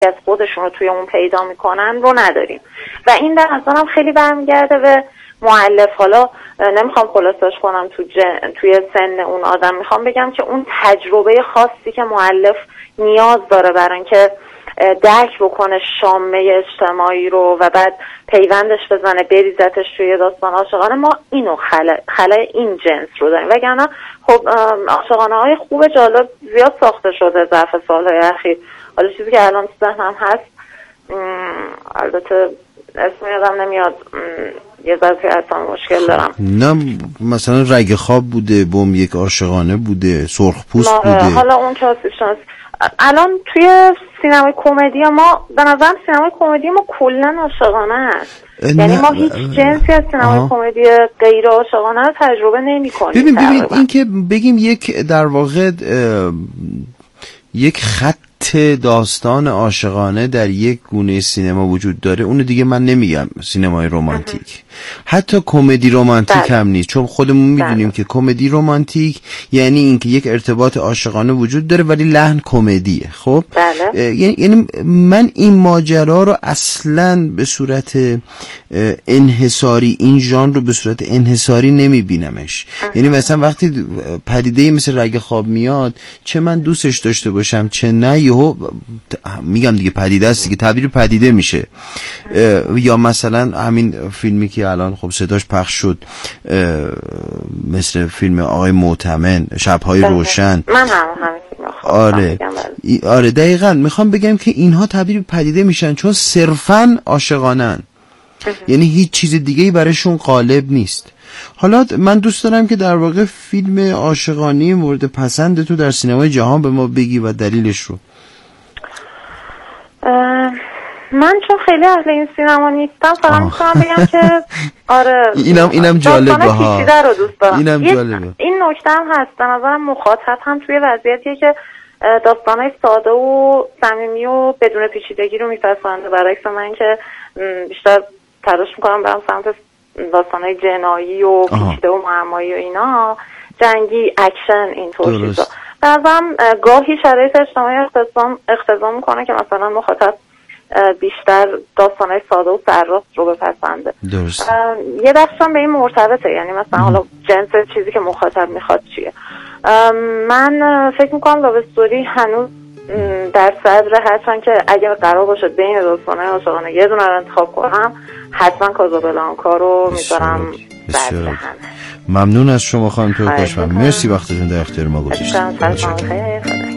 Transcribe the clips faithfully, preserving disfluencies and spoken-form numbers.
از خودشون رو توی اون پیدا میکنن رو نداریم و این در نظرم خیلی برمیگرده به مؤلف. حالا نمیخوام خلاصش کنم تو جن... توی سن اون آدم، میخوام بگم که اون تجربه خاصی که مؤلف نیاز داره برای اینکه درک بکنه شامه اجتماعی رو و بعد پیوندش بزنه بریزتش توی داستان عاشقانه، ما اینو خلای خلا این جنس رو داریم. وگرنه خب عاشقانه های خوب جالب زیاد ساخته شده ظرف سالهای اخیر. حالا چیزی که الان تو ذهنم هست البته اسم یادم نمیاد، یه ذره اصلا مشکل دارم. نه مثلا رگ خواب بوده، بوم یک عاشقانه بوده، سرخپوست بوده. حالا اون که آسیب الان توی سینمای کمدی ما به نظرم سینمای کمدی ما کلا عاشقانه است. یعنی ما هیچ جنسی از سینمای کمدی غیر عاشقانه رو تجربه نمی‌کنیم. ببین ببین این که بگیم یک در واقع یک خط داستان عاشقانه در یک گونه سینما وجود داره، اونو دیگه من نمیگم سینمای رمانتیک، حتی کمدی رمانتیک هم نیست، چون خودمون میدونیم که کمدی رمانتیک یعنی اینکه یک ارتباط عاشقانه وجود داره ولی لحن کمدیه. خب یعنی یعنی من این ماجرا رو اصلاً به صورت انحصاری، این ژانر رو به صورت انحصاری نمیبینمش. یعنی مثلا وقتی پدیده مثل رگ خواب میاد، چه من دوستش داشته باشم چه نه، یهو میگم دیگه پدیده است دیگه، تعبیر پدیده میشه. یا مثلا همین فیلمی که الان خب صداش پخش شد مثل فیلم آقای معتمن شب‌های روشن، من هم همین فیلم آره آره دقیقاً میخوام بگم که اینها تعبیر پدیده میشن چون صرفاً عاشقانن، یعنی هیچ چیز دیگه‌ای برایشون غالب نیست. حالا من دوست دارم که در واقع فیلم عاشقانه مورد پسند تو در سینمای جهان به ما بگی و دلیلش رو. من چون خیلی اهل این سینما نیستم فقط میتونم بگم که آره اینم اینم جالبه ها، رو دوست دارم. اینم جالبه. این نکته هم هست به نظرم مخاطب هم توی وضعیتیه که داستانای ساده و صمیمی و بدون پیچیدگی رو میپسنده، برعکس من که بیشتر تلاش میکنم برم سمت داستانای جنایی و پیچیده و معمایی و اینا، جنگی، اکشن، اینطور چیزا. بعضم گاهی شرایط اجتماعی اقتضا میکنه که مثلا مخاطب بیشتر داستانای ساده و سرراست رو بپسنده. درست. یه بخشم به این مرتبطه، یعنی مثلا حالا جنس چیزی که مخاطب میخواد چیه. من فکر میکنم لاو استوری هنوز در صدر، هرچند که اگر قرار باشه بین داستانای عاشقانه یه دونه رو انتخاب کنم حتما کازابلانکا رو میذارم صدر همه. ممنون از شما خانم ترکاشفر، مرسی وقتتون در اختیار ما گذاشتید.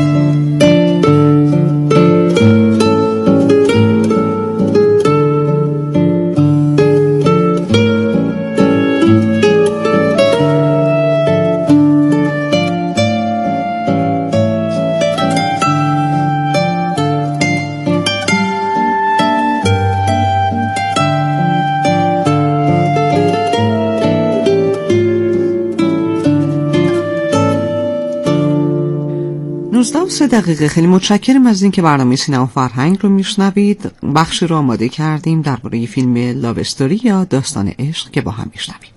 سه دقیقه. خیلی متشکرم از این که برنامه سینما فرهنگ رو میشنوید. بخشی رو آماده کردیم درباره فیلم لاو استوری یا داستان عشق که با هم میشنویم.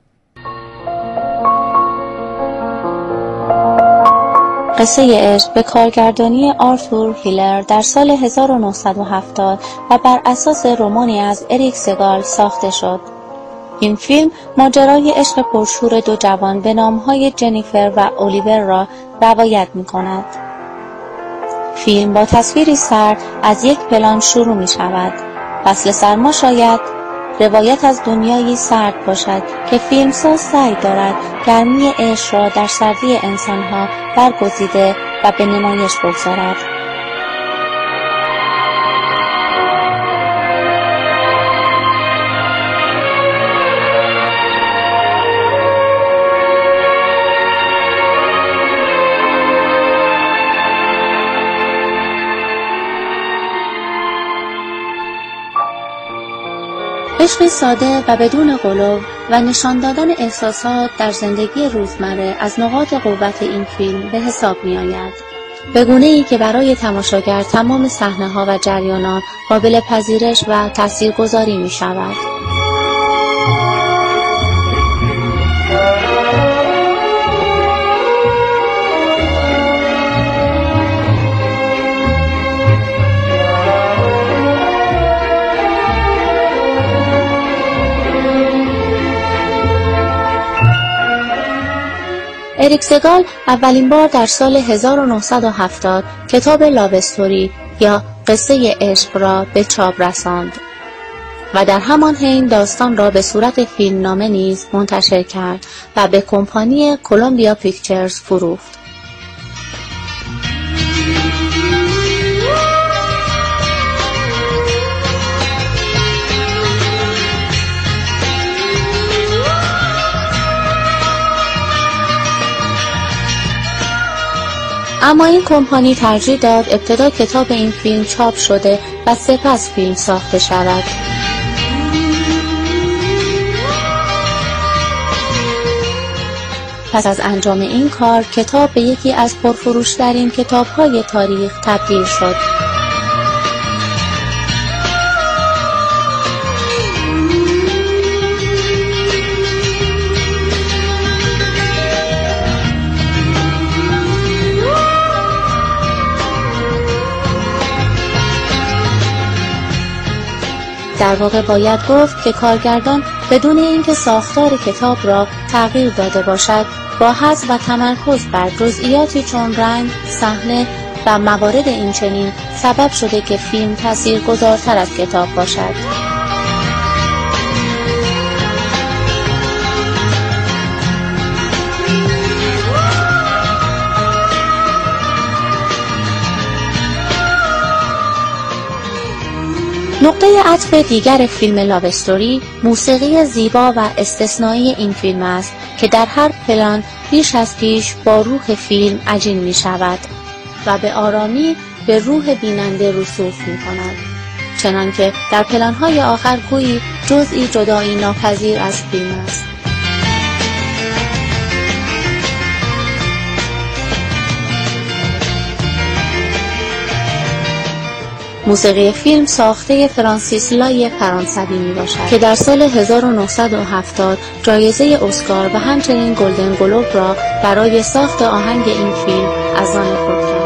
قصه عشق به کارگردانی آرثور هیلر در سال هزار و نهصد و هفتاد و بر اساس رمانی از اریک سگال ساخته شد. این فیلم ماجرای عشق پرشور دو جوان به نامهای جنیفر و الیور را روایت می کند. فیلم با تصویری سرد از یک پلان شروع می شود. فصل سرما شاید روایت از دنیایی سرد باشد که فیلمساز سعی دارد گرمی عشق را در سردی انسانها برگزیده و به نمایش بگذارد. عشق ساده و بدون غلو و نشان دادن احساسات در زندگی روزمره از نقاط قوت این فیلم به حساب می آید. به گونه‌ای که برای تماشاگر تمام صحنه‌ها و جریانات قابل پذیرش و تاثیرگذاری می شود. اریک سگال اولین بار در سال هزار و نهصد و هفتاد کتاب لاو استوری یا قصه عشق را به چاپ رساند و در همان حین داستان را به صورت فیلمنامه نیز منتشر کرد و به کمپانی کلمبیا پیکچرز فروخت. اما این کمپانی ترجیح داد ابتدا کتاب این فیلم چاپ شده و سپس فیلم ساخته شود. پس از انجام این کار کتاب به یکی از پرفروش‌ترین کتاب‌های تاریخ تبدیل شد. در واقع باید گفت که کارگردان بدون اینکه ساختار کتاب را تغییر داده باشد، با حذف و تمرکز بر جزئیاتی چون رنگ، صحنه و موارد اینچنین سبب شده که فیلم تاثیرگذارتر از کتاب باشد. نقطه عطف دیگر فیلم لاو استوری موسیقی زیبا و استثنایی این فیلم است که در هر پلان بیش از پیش با روح فیلم عجین می شود و به آرامی به روح بیننده رسوخ می کند، چنانکه در پلانهای آخر گویی جزئی جدایی ناپذیر از فیلم است. موسیقی فیلم ساخته فرانسیس لای فرانسوی می باشد که در سال هزار و نهصد و هفتاد جایزه اسکار و همچنین گلدن گلوب را برای ساخت آهنگ این فیلم از آن خود کرد.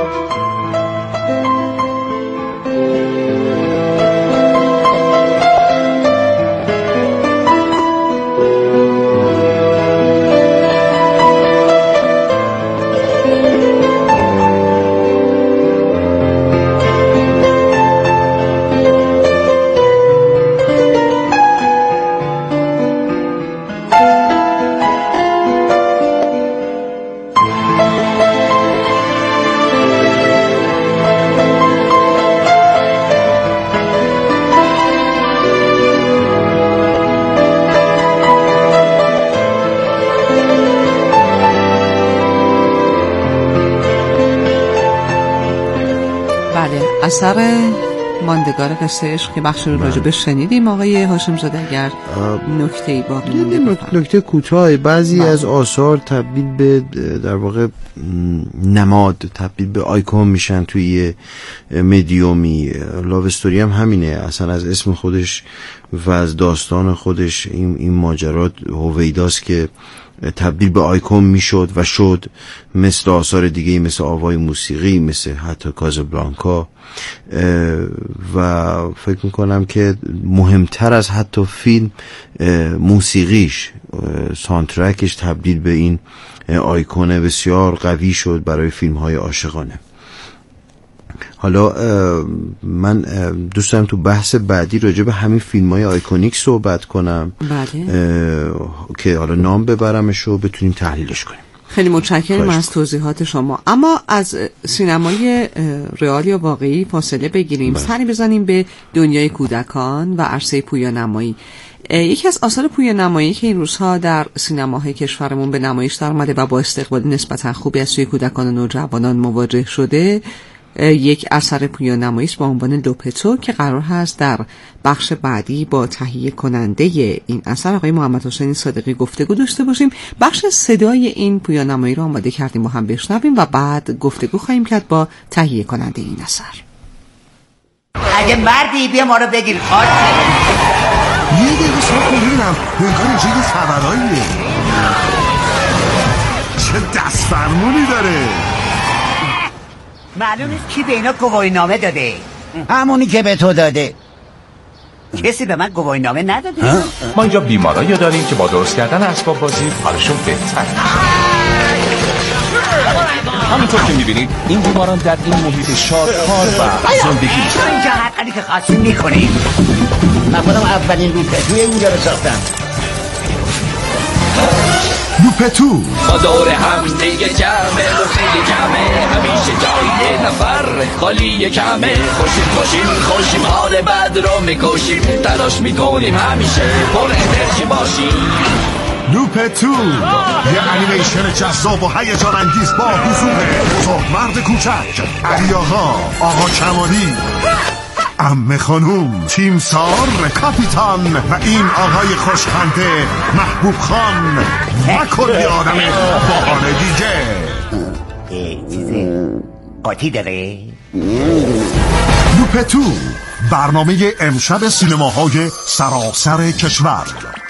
اثر ماندگار قصه عشق که بخش رو راجع به شنیدیم. آقای هاشم زاده اگر نکته‌ای باقی مونده نکته کوتاه، بعضی بله. از آثار تبدیل به در واقع نماد، تبدیل به آیکون میشن توی مدیومی. لاو استوری هم همینه، اصلا از اسم خودش و از داستان خودش این این ماجرات هویداست که تبدیل به آیکون میشد و شد، مثل آثار دیگه، مثل آوای موسیقی، مثل حتی کازابلانکا. و فکر میکنم که مهمتر از حتی فیلم، موسیقیش، ساوندترکش تبدیل به این آیکون بسیار قوی شد برای فیلم های عاشقانه. حالا من دوست دارم تو بحث بعدی راجع به همین فیلم های آیکونیک صحبت کنم. بله. که حالا نام ببرمش و بتونیم تحلیلش کنیم. خیلی متشکرم از توضیحات شما. اما از سینمای رئال یا واقعی فاصله بگیریم، سری بزنیم به دنیای کودکان و عرصه پویانمایی. یکی از آثار پویانمایی که این روزها در سینماهای کشورمون به نمایش در اومده و با استقبال نسبتا خوبی از سوی کودکان و نوجوانان مواجه شده، یک اثر پویانمایی است با عنوان لوپتو که قرار هست در بخش بعدی با تهیه کننده این اثر آقای محمد حسین صادقی گفتگو داشته باشیم. بخش صدای این پویانمایی رو آماده کردیم با هم بشنویم و بعد گفتگو خواهیم کرد با تهیه کننده این اثر. اگه مردی بیا ما رو بگیر خاطر یه دقیقه صبح کنینم هنگار اینجا یه خبرهاییه. چه دست فرمونی داره. معلوم نیست کی به اینا گواهی نامه داده. همونی که به تو داده. کسی به من گواهی نامه نداده. ما اینجا بیمارایی داریم که با درست کردن اسباب بازی حالشون بهتر. همونطور که میبینید این بیماران در این محیط شادکار و زندگی اینجا هر کاری که خواستیم میکنیم. من خودم اولین لوپتوی اینجا رو ساختم. لوپتو ما دور هم دیگه جمعه و خیلی کمه، همیشه جایی یه نفر خالی کمه. خوشیم خوشیم خوشیم حال بد رو میکشیم، تلاش میکنیم همیشه پر انرژی باشیم. لوپتو یه انیمیشن جذاب و هیجان انگیز با حضور مرد کوچک، علی آقا، آقا کمالی، عمه خانوم، تیمسار، کاپیتان و این آقای خوشخنده محبوب خان و کلی آدم باحال دیگه. قاطی داره؟ لوپتو برنامه امشب سینماهای سراسر کشور.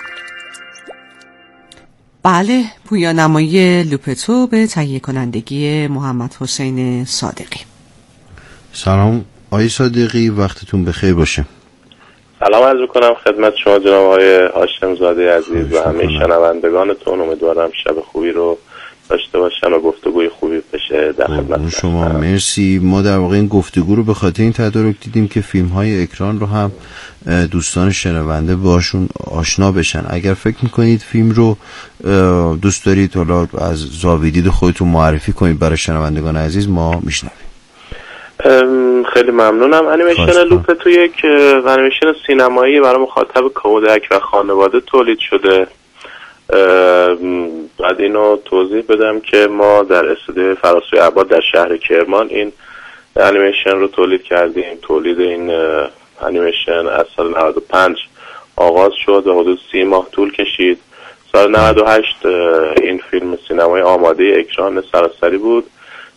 بله، پویانمایی لوپتو به تهیه کنندگی محمد حسین صادقی. سلام آقای صادقی، وقتتون بخیر باشه. سلام عرض می‌کنم خدمت شما جناب آقای هاشم زاده عزیز و همه شنوندگانتون. امیدوارم شب خوبی رو داشته باشن و گفتگوی خوبی بشه در خدمت شما. مرسی. ما در واقع این گفتگو رو به خاطر این تدارک دیدیم که فیلم‌های اکران رو هم دوستان شنونده باشون آشنا بشن. اگر فکر میکنید فیلم رو دوست دارید حالا از زاویه دید خودتون معرفی کنید برای شنوندگان عزیز، ما میشنویم. خیلی ممنونم. انیمیشن لوپتو یک انیمیشن سینمایی برای مخاطب کودک و خانواده تولید شده. بعد اینو توضیح بدم که ما در استودیوی فراسوی عباد در شهر کرمان این انیمیشن رو تولید کردیم. تولید این انیمیشن از سال نود و پنج آغاز شد و حدود سی ماه طول کشید. سال نود و هشت این فیلم سینمایی آماده اکران سراسری بود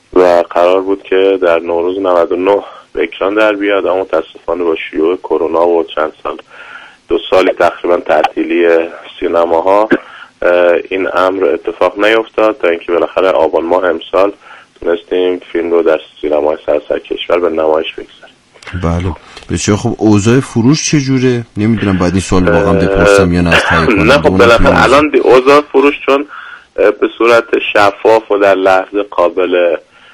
و قرار بود که در نوروز نود و نه به اکران در بیاد، اما متاسفانه با شیوع کرونا و چند سال دو سالی تقریبا تعطیلی سینماها این امر اتفاق نیفتاد تا اینکه بالاخره آبان ماه امسال تونستیم فیلم رو در سینمای سراسر کشور به نمایش بگذاریم. بله بسیار خب. اوضاع فروش چجوره؟ نمیدونم بعد این سوال واقعا بپرسم یا نه از تهیه کنم. نه خب بالاخره الان اوضاع فروش چون به صورت شفاف و در لحظه قابل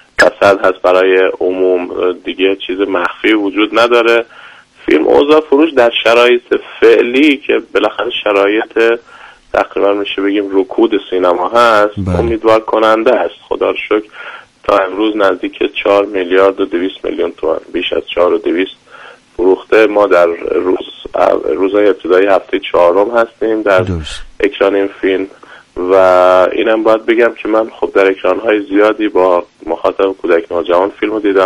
رصد هست برای عموم، دیگه چیز مخفی وجود نداره. فیلم اوضاع فروش در شرایط فعلی که بالاخره شرایط تقریبا میشه بگیم رکود سینما هست بله. امیدوار کننده است. خدا رو شکر تا امروز نزدیک چهار میلیارد و دویست میلیون تومان، بیش از چهار و دویست فروخته. ما در روز روزهای ابتدایی هفته چهارم هستیم در دوست. اکران این فیلم و اینم باید بگم که من خب در اکرانهای زیادی با مخاطب کودک نوجوان فیلم رو دیدم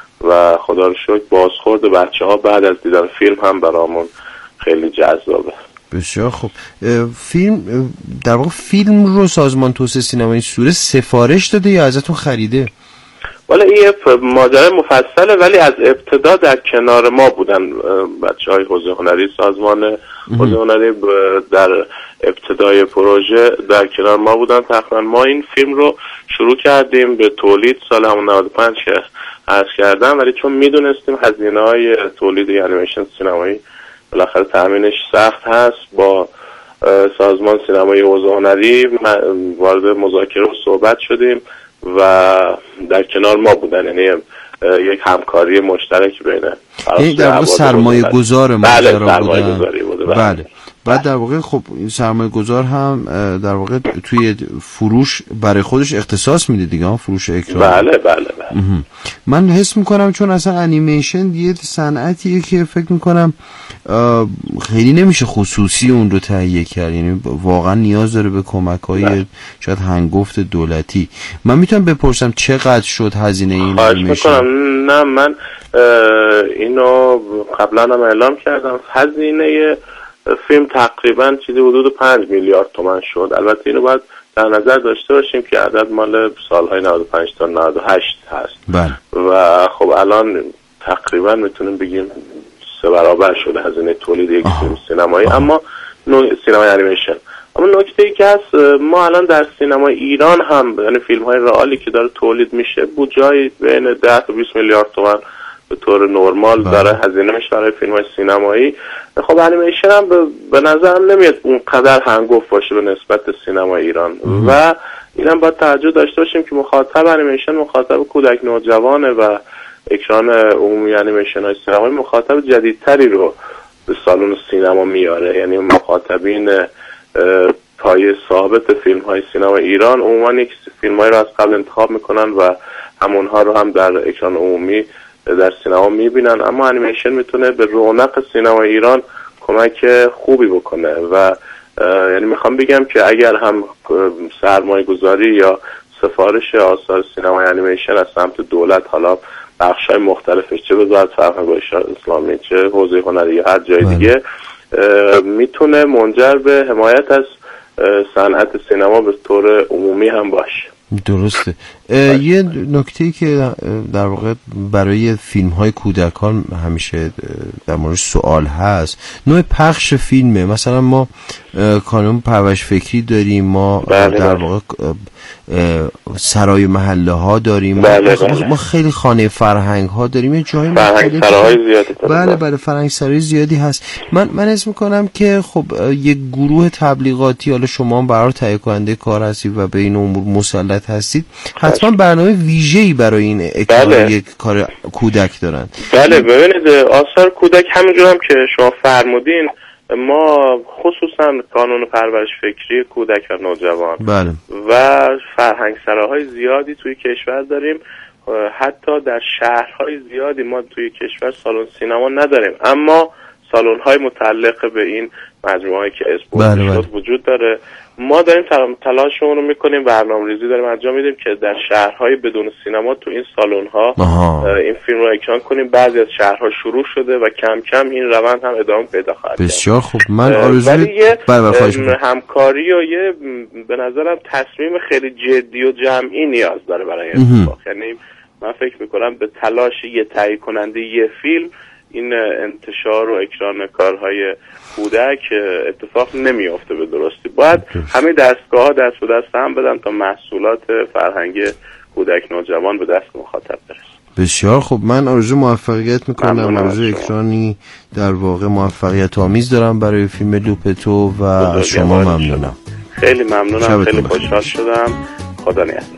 و خدا رو شکر بازخورد بچه ها بعد از دیدن فیلم هم برامون خیلی جذابه. بسیار خوب. فیلم در واقع فیلم رو سازمان توسعه سینمایی سوره سفارش داده یا ازتون خریده؟ والا این ماجرای مفصله ولی از ابتدا در کنار ما بودن بچه های حوزه هنری. سازمان حوزه هنری در ابتدای پروژه در کنار ما بودن. تقریبا ما این فیلم رو شروع کردیم به تولید سال همون نود و پنج که عرض کردم، ولی چون میدونستیم هزینه های تولید انیمیشن سینمایی بالاخره تأمینش سخت هست، با سازمان سینمایی حوزه هنری وارد مذاکره و صحبت شدیم و در کنار ما بودن. یعنی یک همکاری مشترک بین این در واقع سرمایه گذار بله سرمایه گذاری بوده. بله, بله. بعد در واقع خب این سرمایه گذار هم در واقع توی فروش برای خودش اختصاص میده دیگه، فروش اکران. بله بله بله. من حس میکنم چون اصلا انیمیشن یه صنعتیه که فکر میکنم خیلی نمیشه خصوصی اون رو تهیه کرد، یعنی واقعا نیاز داره به کمک‌های شاید هنگفت دولتی. من میتونم بپرسم چقدر شد هزینه این انیمیشن؟ نه من اینو قبلا هم اعلام کردم، هزینه فیلم تقریبا چیزی حدود پنج میلیارد تومان شد. البته اینو باید در نظر داشته باشیم که عدد مال سالهای نود و پنج تا نود و هشت هست بله. و خب الان تقریبا میتونیم بگیم سه برابر شده هزینه تولید یک فیلم سینمایی. آه. اما سینمای انیمیشن. اما نکته ای که هست، ما الان در سینما ایران هم یعنی فیلم های رئالی که داره تولید میشه بودجه‌ای بین ده تا بیست میلیارد تومان به طور نرمال داره هزینه‌اش برای فیلم‌های سینمایی. خب انیمیشن هم به, به نظرم نمیاد اونقدر هنگفت باشه به نسبت سینما ایران ام. و اینم باید توجه داشته باشیم که مخاطب انیمیشن مخاطب کودک نوجوانه و اکران عمومی انیمیشن های سینمایی مخاطب جدیدتری رو به سالن سینما میاره. یعنی مخاطبین پای ثابت فیلم های سینما ایران عموما یک فیلم های رو از قبل انتخاب میکنن و همونها رو هم در اکران عمومی در سینما میبینن، اما انیمیشن میتونه به رونق سینما ایران کمک خوبی بکنه و یعنی میخوام بگم که اگر هم سرمایه گذاری یا سفارش آثار سینمای انیمیشن از سمت دولت، حالا بخش‌های مختلفش، چه وزارت فرهنگ و اسلامی، چه حوزه هنری، هر جای دیگه، میتونه منجر به حمایت از صنعت سینما به طور عمومی هم باشه. درسته. یه نکته‌ای که در واقع برای فیلم‌های کودکان همیشه در موردش سوال هست، نوع پخش فیلمه. مثلا ما کانون پرورش فکری داریم، ما بله در بله. واقع سرای محله ها داریم، بله ما, بله. ما خیلی خانه فرهنگ ها داریم، یه جایی فرهنگ سراهای زیادی داریم. بله بله فرهنگ سرای زیادی هست. من من اسم میکنم که خب یک گروه تبلیغاتی، حالا شما هم برای تهیه کننده کار هستید و به این امور مسلط هستید، حتما برنامه ویژه‌ای برای این اکران بله. یک کار کودک دارن. بله ببینید آثار کودک همونجور هم که شما فرمودین، ما خصوصا کانون پرورش فکری کودک و نوجوان بله. و فرهنگ سراهای زیادی توی کشور داریم. حتی در شهرهای زیادی ما توی کشور سالن سینما نداریم، اما سالن‌های متعلق به این مجموعه‌ای که اسپورت بله شد بله. وجود داره. ما داریم تلاشمون رو میکنیم، برنامه‌ریزی داریم انجام میدیم که در شهرهای بدون سینما تو این سالن‌ها این فیلم رو اکران کنیم. بعضی از شهرها شروع شده و کم کم این روند هم ادامه پیدا خواهد کرد. بسیار خوب. من آرزوی همکاری و یه به نظرم تصمیم خیلی جدی و جمعی نیاز داره برای اتفاق. یعنی من فکر میکنم به تلاش یه تهیه کننده یه فیلم این انتشار و اکران کارهای کودک اتفاق نمیافته به درستی. باید همه دستگاه ها دست به دست هم بدن تا محصولات فرهنگی کودک نوجوان به دست مخاطب برسه. بسیار خوب. من آرزو موفقیت میکنم، آرزو اکرانی در واقع موفقیت آمیز دارم برای فیلم لوپتو و از شما ممنونم. خیلی ممنونم، خیلی خوشحال شدم. خدا نگهدار.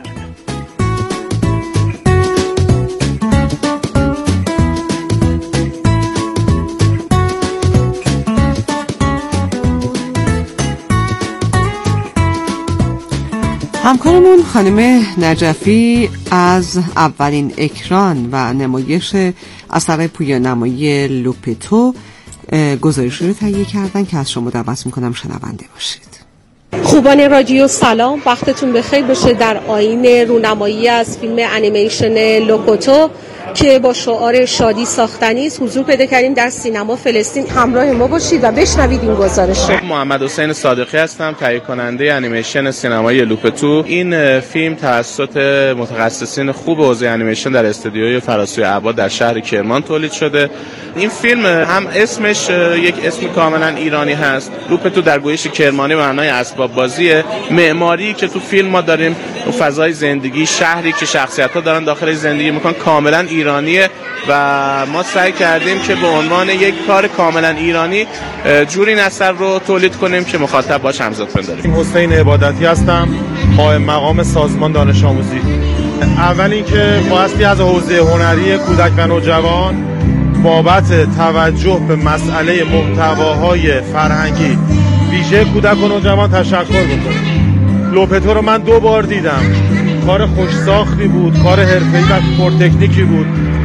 همکارمون خانم نجفی از اولین اکران و نمایش اثر پویانمایی لوپتو گزارشی رو تهیه کردن که از شما دعوت میکنم شنونده باشید. خوبان رادیو سلام، وقتتون بخیر باشه در آیین رونمایی از فیلم انیمیشن لوپتو که با شعار شادی ساختنی است حضور پیدا کردیم در سینما فلسطین. همراه ما باشید و بشنوید این گزارش رو. محمد حسین صادقی هستم، تهیه کننده انیمیشن سینمایی لوپتو. این فیلم توسط متخصصین خوب حوزه انیمیشن در استودیوی فراسوی عباد در شهر کرمان تولید شده. این فیلم هم اسمش یک اسم کاملا ایرانی هست. لوپتو در گویش کرمانی معنای اسباب بازیه. معماری که تو فیلم ما داریم و فضای زندگی، شهری که شخصیت‌ها دارن داخل زندگی میکنن کاملا ایرانیه و ما سعی کردیم که به عنوان یک کار کاملا ایرانی جوری این اثر رو تولید کنیم که مخاطب باش همزاد پنداره. حسین عبادتی هستم، قائم مقام سازمان دانش آموزی. اول اینکه بایستی از حوزه هنری کودک و نوجوان بابت توجه به مسئله محتواهای فرهنگی ویژه کودک و نوجوان تشکر بکنم. لوپتو رو من دو بار دیدم. کار خوش ساختی بود، کار حرفه‌ای و پرتکنیکی بود.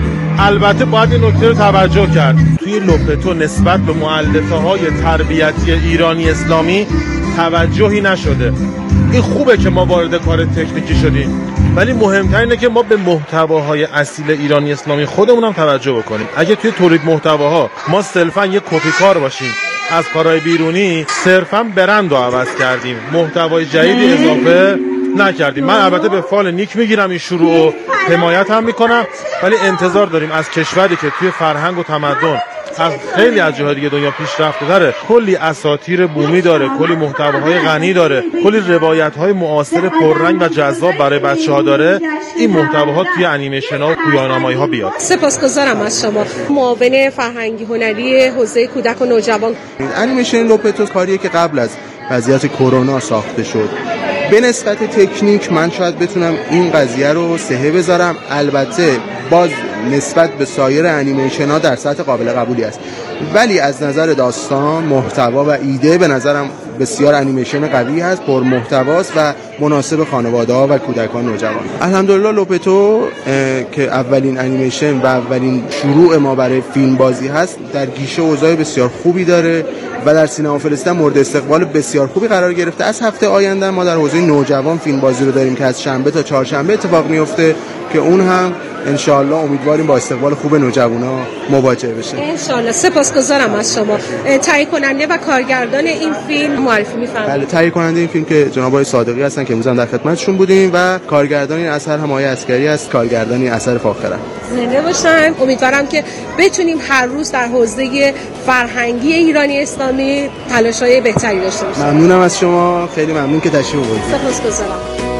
البته باید این نکته رو توجه کرد. توی لوپتو نسبت به مؤلفه‌های تربیتی ایرانی اسلامی توجهی نشده. این خوبه که ما وارد کار تکنیکی شدیم، ولی مهمتر اینه که ما به محتواهای اصیل ایرانی اسلامی خودمون هم توجه بکنیم. اگه توی تولید محتواها ما صرفاً یک کپی کار باشیم از کارهای بیرونی، صرفاً برند رو عوض کردیم، محتوای جدیدی اضافه نکردیم. من البته به فال نیک میگیرم این شروع و حمایت هم میکنم، ولی انتظار داریم از کشوری که توی فرهنگ و تمدن از خیلی از جاهای دیگه دنیا پیشرفته داره، کلی اساطیر بومی داره، کلی محتواهای غنی داره، کلی روایت‌های معاصر پررنگ و جذاب برای بچه‌ها داره، این محتواها توی انیمیشن‌ها و پویانمایی‌ها بیاد. سپاسگزارم از شما. معاون فرهنگی هنری حوزه کودک و نوجوان. انیمیشن لوپتو کاریه که قبل از وضعیت کرونا ساخته شد. به نسبت تکنیک من شاید بتونم این قضیه رو سهه بذارم، البته باز نسبت به سایر انیمیشن ها در سطح قابل قبولی است، ولی از نظر داستان، محتوا و ایده به نظرم بسیار انیمیشن قوی هست، پر محتواست و مناسب خانواده ها و کودکان نوجوان. الحمدلله لوپتو که اولین انیمیشن و اولین شروع ما برای فیلم بازی هست در گیشه اوضاع بسیار خوبی داره و در سینما فلسطین مورد استقبال بسیار خوبی قرار گرفته. از هفته آینده ما در حوزه نوجوان فیلم بازی رو داریم که از شنبه تا چهارشنبه اتفاق میفته که اون هم انشالله امیدواریم با استقبال خوب نوجوانا مواجه بشه. انشالله. سپاسگزارم از شما. تهیه کننده و کارگردان این فیلم معرفی می‌فرمایید؟ بله، تهیه کننده این فیلم که جناب آقای صادقی هستن که امروز هم در خدمتشون بودیم و کارگردان این اثر هم آقای عسکری است، کارگردان این اثر فاخرم. زنده باشن. امیدوارم که بتونیم هر روز در حوزه فرهنگی ایرانی اسلامی تلاش‌های بهتری داشته باشیم. ممنونم از شما، خیلی ممنون که تشریف آوردید. سپاسگزارم.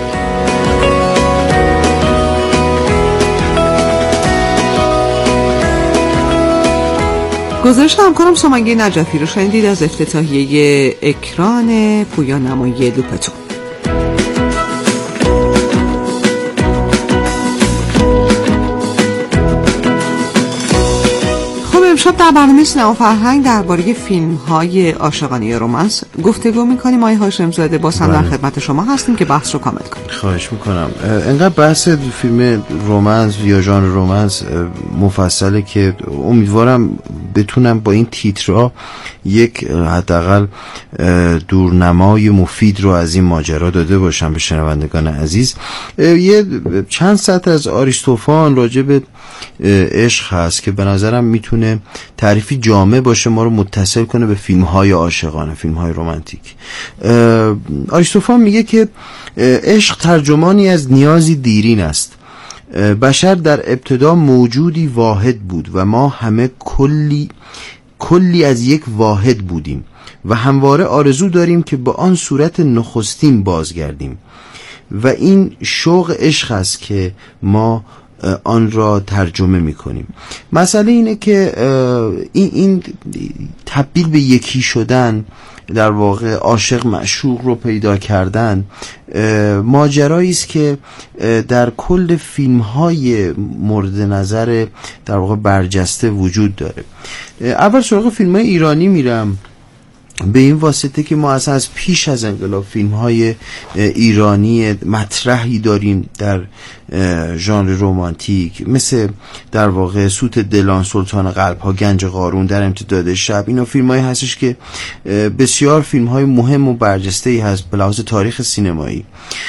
گزارش همکارم سامنگی نجفی رو شنیدید از افتتاحیه اکران پویانمایی لوپتو. امشب در برنامه سینما فرهنگ درباره فیلم‌های عاشقانه رمانس گفتگو می‌کنیم. آقای هاشم‌زاده با هم در خدمت شما هستیم که بحث رو کامل کنیم. خواهش می‌کنم. انقدر بحث فیلم رمانس یا ژانر رمانس مفصله که امیدوارم بتونم با این تیترها یک حداقل دورنمای مفید رو از این ماجرا داده باشم به شنوندگان عزیز. یه چند سطر از آریستوفان راجع به عشق هست که به نظرم میتونه تعریفی جامع باشه، ما رو متصل کنه به فیلم‌های عاشقانه، فیلم‌های رمانتیک. آریستوفان میگه که عشق ترجمانی از نیازی دیرین است. بشر در ابتدا موجودی واحد بود و ما همه کلی کلی از یک واحد بودیم و همواره آرزو داریم که به آن صورت نخستین بازگردیم و این شوق عشق است که ما آن را ترجمه میکنیم. مسئله اینه که این این تبدیل به یکی شدن، در واقع عاشق معشوق رو پیدا کردن، ماجرایی است که در کل فیلم‌های مورد نظر در واقع برجسته وجود داره. اول سراغ فیلم‌های ایرانی میرم، به این واسطه که ما اصلا از پیش از انقلاب فیلم‌های ایرانی مطرحی داریم در ژانر رمانتیک، مثل در واقع سوت دلان، سلطان قلب‌ها، گنج قارون، در امتداد شب. اینا فیلم‌هایی هستش که بسیار فیلم‌های مهم و برجسته‌ای هست به لحاظ تاریخ سینمایی.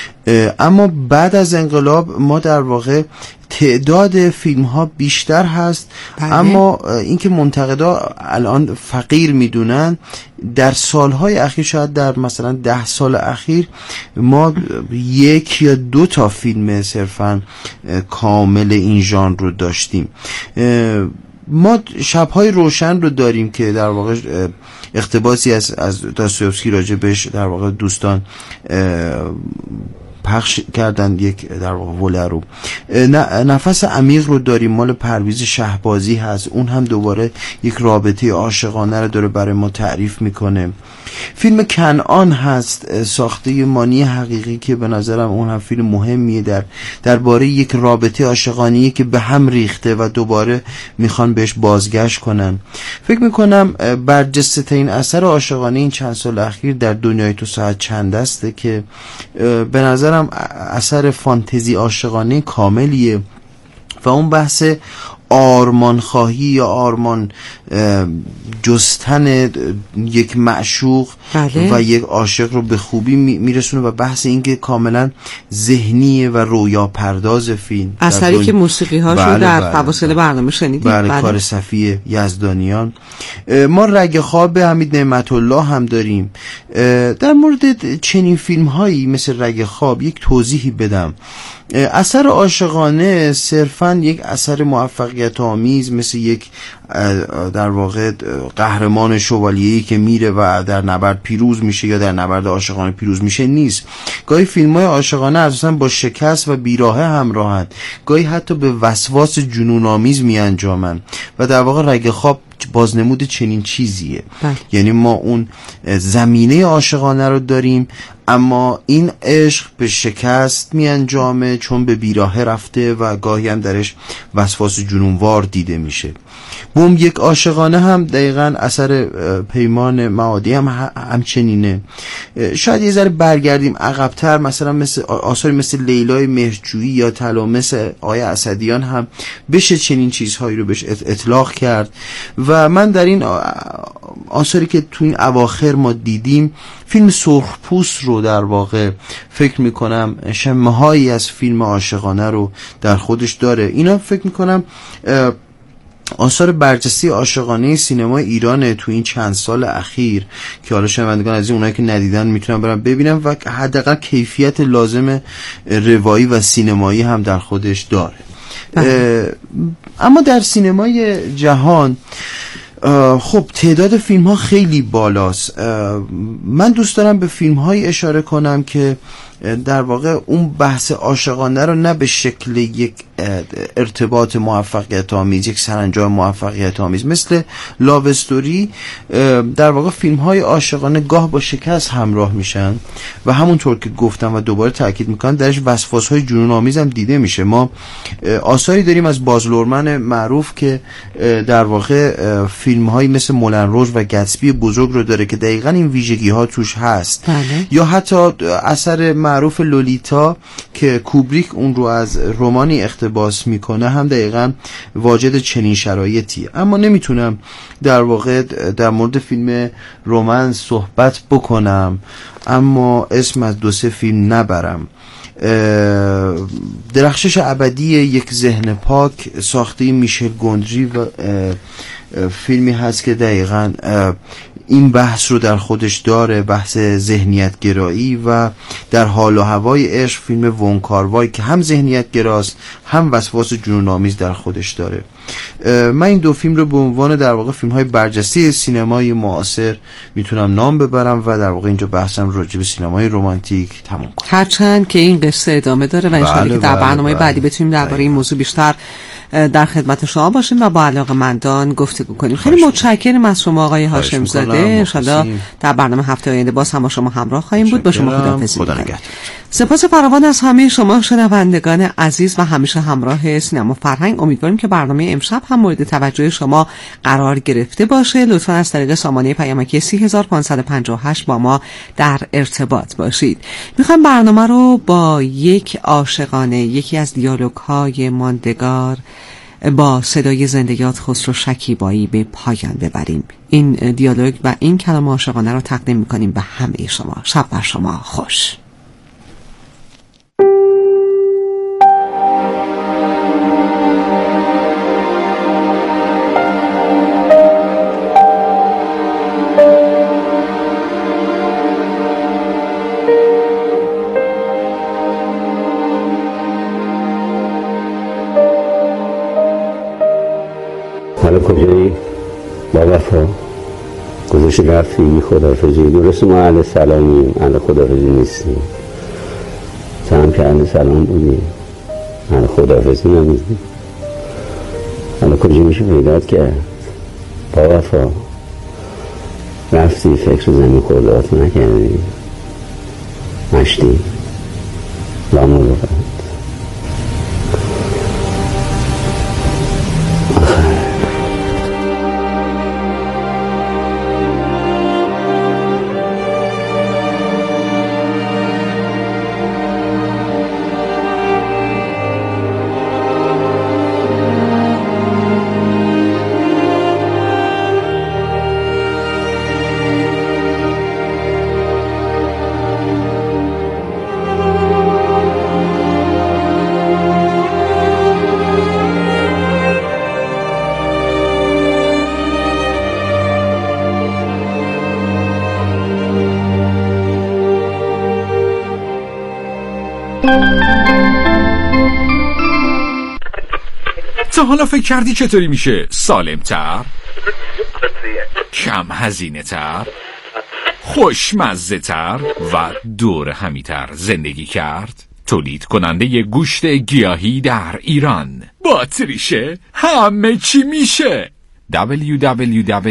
اما بعد از انقلاب ما در واقع تعداد فیلم ها بیشتر هست، بله. اما اینکه منتقدا الان فقیر میدونن، در سالهای اخیر، شاید در مثلا ده سال اخیر، ما یک یا دو تا فیلم صرفا کامل این ژانر رو داشتیم. ما شب‌های روشن رو داریم که در واقع اقتباسی از از داستایوفسکی راجع بهش در واقع دوستان پخش کردن، یک در واقع ولرو. نفس عمیق رو داریم، مال پرویز شهبازی هست، اون هم دوباره یک رابطه عاشقانه رو داره برای ما تعریف میکنه. فیلم کنعان هست، ساخته مانی حقیقی، که به نظرم اون هم فیلم مهمیه در درباره یک رابطه عاشقانه‌ای که به هم ریخته و دوباره میخوان بهش بازگشت کنن. فکر میکنم برجسته ترین اثر عاشقانه این چند سال اخیر در دنیای تو ساعت چند استه که به نظرم اثر فانتزی عاشقانه کاملیه و اون بحث آرمان خواهی یا آرمان جستن یک معشوق بله. و یک عاشق رو به خوبی میرسونه و بحث این که کاملا ذهنیه و رویا پرداز فیلم، اثری که موسیقی هاشو بله در بله فواصل بله برنامه شنیدید. بله, بله. کار صفی یزدانیان. ما رگ خواب حمید نعمت الله هم داریم. در مورد چنین فیلم هایی مثل رگ خواب یک توضیحی بدم. اثر عاشقانه صرفاً یک اثر موفقیت آمیز مثل یک در واقع قهرمان شوالیه‌ای که میره و در نبرد پیروز میشه یا در نبرد عاشقانه پیروز میشه نیست. گاهی فیلم‌های عاشقانه اساساً با شکست و بیراهه همراهند، گاهی حتی به وسواس جنون آمیز میانجامند و در واقع رگ خواب بازنمود چنین چیزیه. بله. یعنی ما اون زمینه عاشقانه رو داریم، اما این عشق به شکست می انجامه چون به بیراهه رفته و گاهی هم درش وسواس جنونوار دیده میشه. بوم یک عاشقانه هم دقیقاً اثر پیمان معادی هم همچنینه. شاید یه ذره برگردیم عقب‌تر، مثلا مثل آثاری مثل لیلای مهرجویی یا تلامس آقای اسدیان هم بشه چنین چیزهایی رو بهش اطلاق کرد. و من در این آثاری که تو این اواخر ما دیدیم، فیلم سرخپوست رو در واقع فکر میکنم شمه‌هایی از فیلم عاشقانه رو در خودش داره. اینا فکر میکنم آثار برجسته عاشقانه سینمای ایرانه تو این چند سال اخیر که حالا شنوندگان از این اونایی که ندیدن میتونن برن ببینن و حداقل کیفیت لازم روایی و سینمایی هم در خودش داره. اما در سینمای جهان خب تعداد فیلم ها خیلی بالاست. من دوست دارم به فیلم های اشاره کنم که در واقع اون بحث عاشقانه رو نه به شکل یک ارتباط موفقیت آمیز، یک سرانجام موفقیت آمیز مثل لاو استوری، در واقع فیلم های عاشقانه گاه با شکست همراه میشن و همونطور که گفتم و دوباره تاکید میکنم درش وسواس های جنون آمیز هم دیده میشه. ما آثاری داریم از باز لورمن معروف که در واقع فیلم هایی مثل مولن روژ و گتسبی بزرگ رو داره که دقیقاً این ویژگی ها توش هست. بله. یا حتی اثر معروف لولیتا که کوبریک اون رو از رومانی اقتباس میکنه هم دقیقاً واجد چنین شرایطی. اما نمیتونم در واقع در مورد فیلم رومانس صحبت بکنم اما اسم از دو سه فیلم نبرم. درخشش ابدی یک ذهن پاک ساخته میشل گوندری و فیلمی هست که دقیقاً این بحث رو در خودش داره، بحث ذهنیت گرایی و در حال و هوای عشق فیلم وون کاروای که هم ذهنیت گراست هم وسواس جنون آمیز در خودش داره. من این دو فیلم رو به عنوان در واقع فیلم های برجسته سینمای معاصر میتونم نام ببرم و در واقع اینجا بحثم راجع به سینمای رمانتیک تموم کنم، هرچند که این قصه ادامه داره و انشاءالله که در برنامه بله بعدی بتونیم درباره این موضوع بیشتر در خدمت شما باشیم و با علاقه‌مندان گفتگو کنیم. خیلی متشکرم از شما آقای هاشم زاده. انشاءالله در برنامه هفته آینده باز هم با شما همراه خواهیم بود. با شما خداحافظی می‌کنم. سپاس فراوان از همه شما شنوندگان عزیز و همیشه همراه سینما فرهنگ. امیدواریم که برنامه امشب هم مورد توجه شما قرار گرفته باشه. لطفاً از طریق سامانه پیامکی سه هزار و پانصد و پنجاه و هشت با ما در ارتباط باشید. میخوام برنامه رو با یک عاشقانه، یکی از دیالوگ‌های ماندگار با صدای زندگیات خسرو شکیبایی به پایان ببریم. این دیالوگ و این کلام عاشقانه رو تقدیم می‌کنیم به همه شما. شب بر شما خوش. حالا کجایی؟ با وفا گذاشت رفتی خداحافظی. درست ما اهل سلامیم، اهل خداحافظی نیستیم. تو هم که اهل سلام بودی، اهل خداحافظی نبودی. حالا کجا میشه پیدات کرد؟ با وفا رفتی فکر زمین خوردهات نکردی، مشتی لامو بفرد. تا حالا فکر کردی چطوری میشه سالم‌تر، کم هزینه‌تر، خوشمزه‌تر و دور همی‌تر زندگی کرد؟ تولید کننده گوشت گیاهی در ایران با تریشه همه چی میشه. دبلیو دبلیو دبلیو